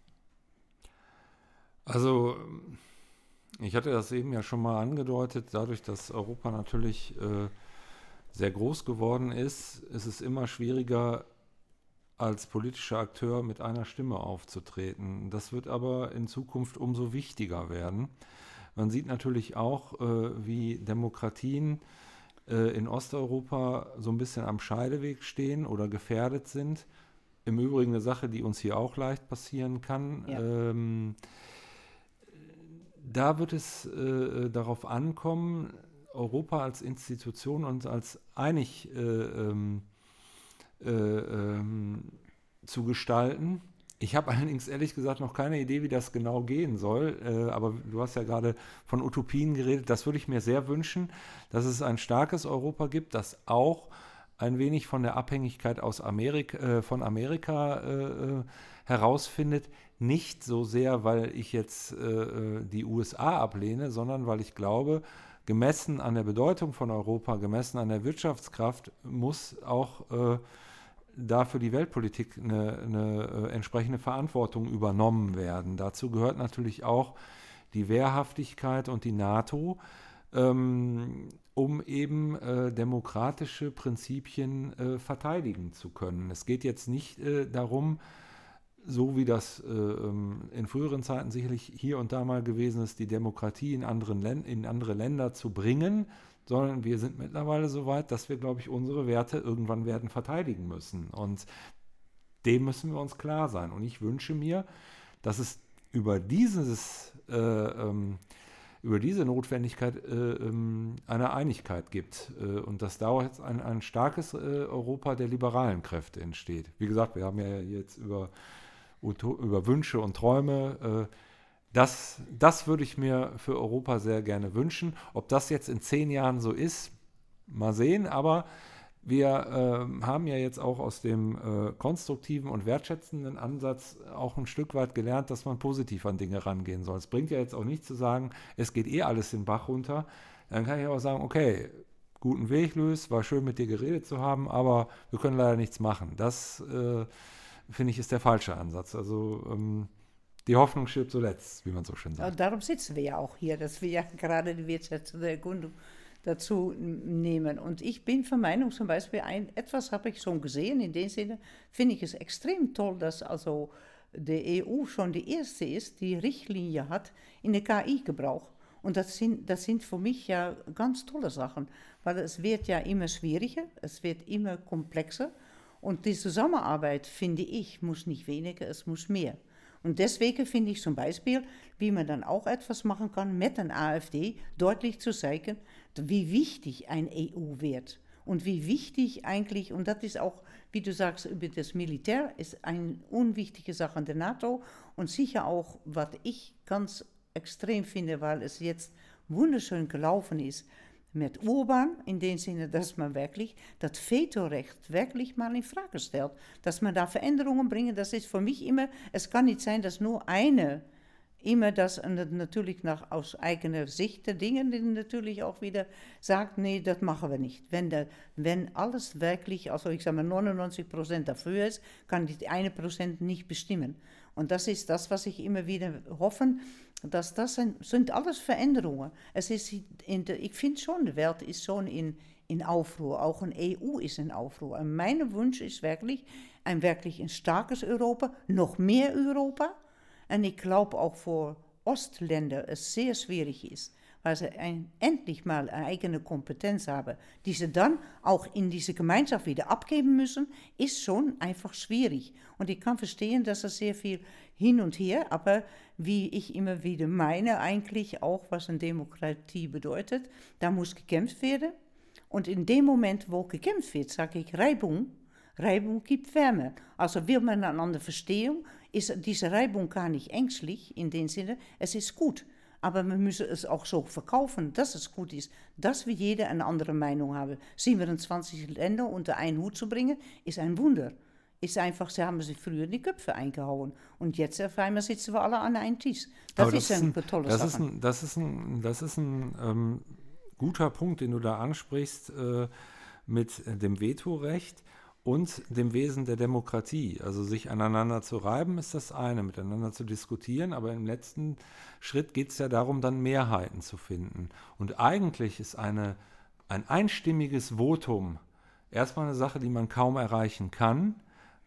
B: Also, ich hatte das eben ja schon mal angedeutet, dadurch, dass Europa natürlich äh, sehr groß geworden ist, ist es immer schwieriger, als politischer Akteur mit einer Stimme aufzutreten. Das wird aber in Zukunft umso wichtiger werden. Man sieht natürlich auch, äh, wie Demokratien äh, in Osteuropa so ein bisschen am Scheideweg stehen oder gefährdet sind. Im Übrigen eine Sache, die uns hier auch leicht passieren kann.
C: Ja.
B: Ähm, da wird es äh, darauf ankommen, Europa als Institution und als einig äh, ähm, Äh, ähm, zu gestalten. Ich habe allerdings ehrlich gesagt noch keine Idee, wie das genau gehen soll, äh, aber du hast ja gerade von Utopien geredet, das würde ich mir sehr wünschen, dass es ein starkes Europa gibt, das auch ein wenig von der Abhängigkeit aus Amerika, äh, von Amerika äh, herausfindet, nicht so sehr, weil ich jetzt äh, die U S A ablehne, sondern weil ich glaube, gemessen an der Bedeutung von Europa, gemessen an der Wirtschaftskraft, muss auch äh, da für die Weltpolitik eine, eine äh, entsprechende Verantwortung übernommen werden. Dazu gehört natürlich auch die Wehrhaftigkeit und die NATO, ähm, um eben äh, demokratische Prinzipien äh, verteidigen zu können. Es geht jetzt nicht äh, darum, so wie das äh, in früheren Zeiten sicherlich hier und da mal gewesen ist, die Demokratie in, anderen Län- in andere Länder zu bringen, sondern wir sind mittlerweile so weit, dass wir, glaube ich, unsere Werte irgendwann werden verteidigen müssen. Und dem müssen wir uns klar sein. Und ich wünsche mir, dass es über dieses, äh, ähm, über diese Notwendigkeit äh, ähm, eine Einigkeit gibt. Äh, und dass da jetzt ein, ein starkes äh, Europa der liberalen Kräfte entsteht. Wie gesagt, wir haben ja jetzt über über Wünsche und Träume. Das, das würde ich mir für Europa sehr gerne wünschen. Ob das jetzt in zehn Jahren so ist, mal sehen. Aber wir äh, haben ja jetzt auch aus dem äh, konstruktiven und wertschätzenden Ansatz auch ein Stück weit gelernt, dass man positiv an Dinge rangehen soll. Es bringt ja jetzt auch nicht zu sagen, es geht eh alles den Bach runter. Dann kann ich auch sagen, okay, guten Weg, Luis, war schön mit dir geredet zu haben, aber wir können leider nichts machen. Das äh, finde ich, ist der falsche Ansatz. Also ähm, die Hoffnung stirbt zuletzt, wie man so schön sagt.
C: Ja, darum sitzen wir ja auch hier, dass wir ja gerade die wirtschaftliche Erkundung dazu nehmen. Und ich bin von Meinung, zum Beispiel, ein, etwas habe ich schon gesehen, in dem Sinne finde ich es extrem toll, dass also die E U schon die erste ist, die Richtlinie hat in der K I-Gebrauch. Und das sind, das sind für mich ja ganz tolle Sachen, weil es wird ja immer schwieriger, es wird immer komplexer. Und die Zusammenarbeit, finde ich, muss nicht weniger, es muss mehr. Und deswegen finde ich zum Beispiel, wie man dann auch etwas machen kann mit der AfD, deutlich zu zeigen, wie wichtig ein E U wird. Und wie wichtig eigentlich, und das ist auch, wie du sagst, über das Militär, ist eine unwichtige Sache an der NATO. Und sicher auch, was ich ganz extrem finde, weil es jetzt wunderschön gelaufen ist, mit Urban, in dem Sinne, dass man wirklich das Vetorecht wirklich mal in Frage stellt. Dass man da Veränderungen bringt, das ist für mich immer, es kann nicht sein, dass nur eine immer das natürlich nach, aus eigener Sicht der Dinge natürlich auch wieder sagt, nee, das machen wir nicht. Wenn, der, wenn alles wirklich, also ich sage mal neunundneunzig Prozent dafür ist, kann die eine Prozent nicht bestimmen. Und das ist das, was ich immer wieder hoffe, dass das sind, sind alles Veränderungen. Es ist in der, ich finde schon, die Welt ist schon in, in Aufruhr, auch ein E U ist in Aufruhr. Und mein Wunsch ist wirklich ein wirklich ein starkes Europa, noch mehr Europa. Und ich glaube auch für Ostländer es sehr schwierig ist, weil sie ein, endlich mal eine eigene Kompetenz haben, die sie dann auch in diese Gemeinschaft wieder abgeben müssen, ist schon einfach schwierig. Und ich kann verstehen, dass es sehr viel hin und her, aber wie ich immer wieder meine, eigentlich auch, was eine Demokratie bedeutet, da muss gekämpft werden. Und in dem Moment, wo gekämpft wird, sage ich Reibung, Reibung gibt Wärme. Also will man einander verstehen, ist diese Reibung gar nicht ängstlich in dem Sinne, es ist gut. Aber wir müssen es auch so verkaufen, dass es gut ist, dass wir jeder eine andere Meinung haben. siebenundzwanzig Länder unter einen Hut zu bringen, ist ein Wunder. Ist einfach, sie haben sich früher in die Köpfe eingehauen. Und jetzt auf einmal sitzen wir alle an einem Tisch. Das, das ist eine ein, tolle
B: das
C: Sache.
B: Ist ein, das ist ein, das ist ein ähm, guter Punkt, den du da ansprichst äh, mit dem Vetorecht und dem Wesen der Demokratie. Also sich aneinander zu reiben ist das eine, miteinander zu diskutieren, aber im letzten Schritt geht es ja darum, dann Mehrheiten zu finden. Und eigentlich ist eine, ein einstimmiges Votum erstmal eine Sache, die man kaum erreichen kann.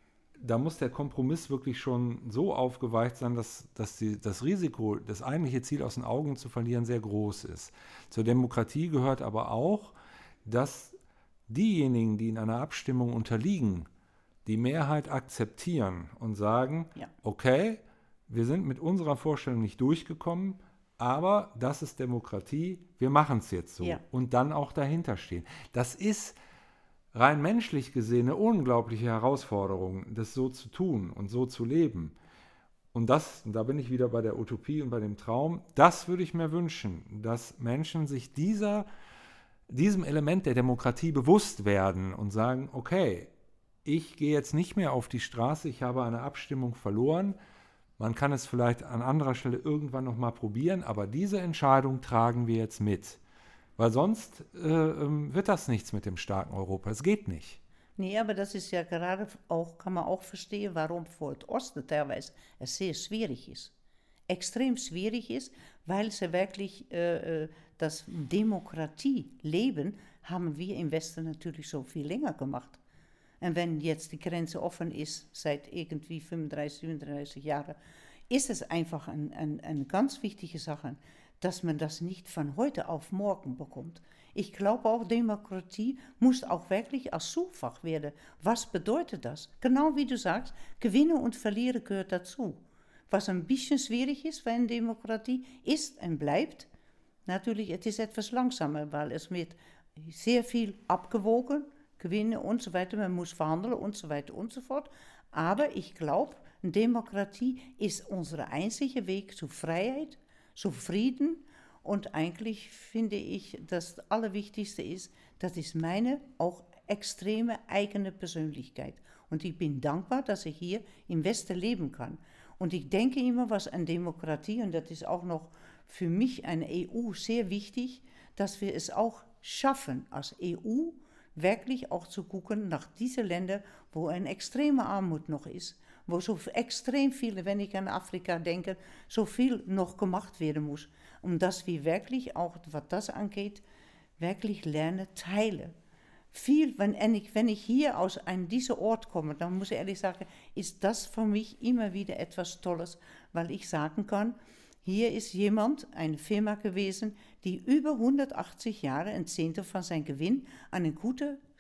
B: Da muss der Kompromiss wirklich schon so aufgeweicht sein, dass, dass die, das Risiko, das eigentliche Ziel aus den Augen zu verlieren, sehr groß ist. Zur Demokratie gehört aber auch, dass diejenigen, die in einer Abstimmung unterliegen, die Mehrheit akzeptieren und sagen, ja. Okay, wir sind mit unserer Vorstellung nicht durchgekommen, aber das ist Demokratie, wir machen es jetzt so. Ja. Und dann auch dahinter stehen. Das ist rein menschlich gesehen eine unglaubliche Herausforderung, das so zu tun und so zu leben. Und das, und da bin ich wieder bei der Utopie und bei dem Traum, das würde ich mir wünschen, dass Menschen sich dieser diesem Element der Demokratie bewusst werden und sagen, okay, ich gehe jetzt nicht mehr auf die Straße, ich habe eine Abstimmung verloren, man kann es vielleicht an anderer Stelle irgendwann nochmal probieren, aber diese Entscheidung tragen wir jetzt mit, weil sonst äh, wird das nichts mit dem starken Europa, es geht nicht.
C: Nee, aber das ist ja gerade auch, kann man auch verstehen, warum für den Osten teilweise es sehr schwierig ist. Extrem schwierig ist, weil sie wirklich äh, das Demokratie-Leben haben wir im Westen natürlich so viel länger gemacht. Und wenn jetzt die Grenze offen ist, seit irgendwie fünfunddreißig, siebenunddreißig Jahren, ist es einfach ein, ein, eine ganz wichtige Sache, dass man das nicht von heute auf morgen bekommt. Ich glaube auch, Demokratie muss auch wirklich als Schulfach werden. Was bedeutet das? Genau wie du sagst, Gewinnen und Verlieren gehört dazu. Was ein bisschen schwierig ist bei einer Demokratie, ist und bleibt, natürlich, es ist etwas langsamer, weil es wird sehr viel abgewogen, Gewinnen und so weiter, man muss verhandeln und so weiter und so fort. Aber ich glaube, Demokratie ist unser einziger Weg zu Freiheit, zu Frieden. Und eigentlich finde ich, das Allerwichtigste ist, das ist meine auch extreme eigene Persönlichkeit. Und ich bin dankbar, dass ich hier im Westen leben kann. Und ich denke immer, was an Demokratie, und das ist auch noch für mich eine E U sehr wichtig, dass wir es auch schaffen, als E U wirklich auch zu gucken nach diesen Ländern, wo eine extreme Armut noch ist, wo so extrem viel, wenn ich an Afrika denke, so viel noch gemacht werden muss. Und dass wir wirklich auch, was das angeht, wirklich lernen, teilen. Viel, wenn ich, wenn ich hier aus einem diesem Ort komme, dann muss ich ehrlich sagen, ist das für mich immer wieder etwas Tolles, weil ich sagen kann, hier ist jemand, eine Firma gewesen, die über hundertachtzig Jahre ein Zehntel von seinem Gewinn an eine gute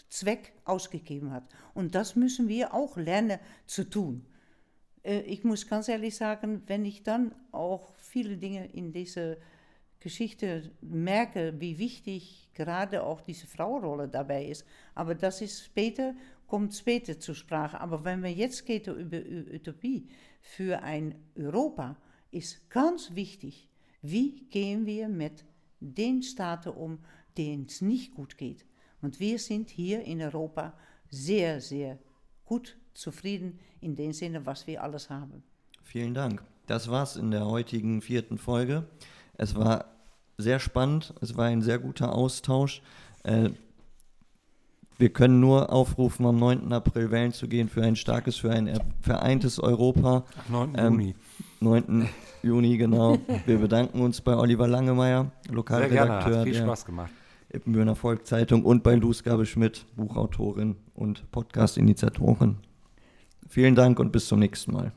C: Zweck ausgegeben hat. Und das müssen wir auch lernen zu tun. Äh, ich muss ganz ehrlich sagen, wenn ich dann auch viele Dinge in dieser Geschichte merke, wie wichtig gerade auch diese Frauenrolle dabei ist, aber das ist später, kommt später zur Sprache. Aber wenn wir jetzt geht über Utopie für ein Europa, ist ganz wichtig, wie gehen wir mit den Staaten um, denen es nicht gut geht. Und wir sind hier in Europa sehr, sehr gut zufrieden in dem Sinne, was wir alles haben.
A: Vielen Dank. Das war's in der heutigen vierten Folge. Es war sehr spannend, es war ein sehr guter Austausch. Äh, wir können nur aufrufen, am neunten April wählen zu gehen für ein starkes, für ein vereintes Europa.
B: neunten
A: Ähm,
B: Juni.
A: neunten Juni, genau. Wir bedanken uns bei Oliver Langemeier, Lokalredakteur
B: Sehr gerne, hat viel
A: der
B: Spaß gemacht.
A: Ippenbürener Volkszeitung, und bei Luz Gabe-Schmidt, Buchautorin und Podcast-Initiatorin. Vielen Dank und bis zum nächsten Mal.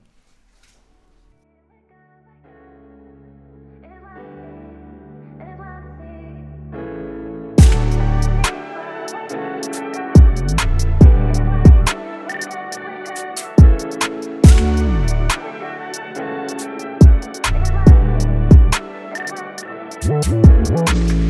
D: We'll be right back.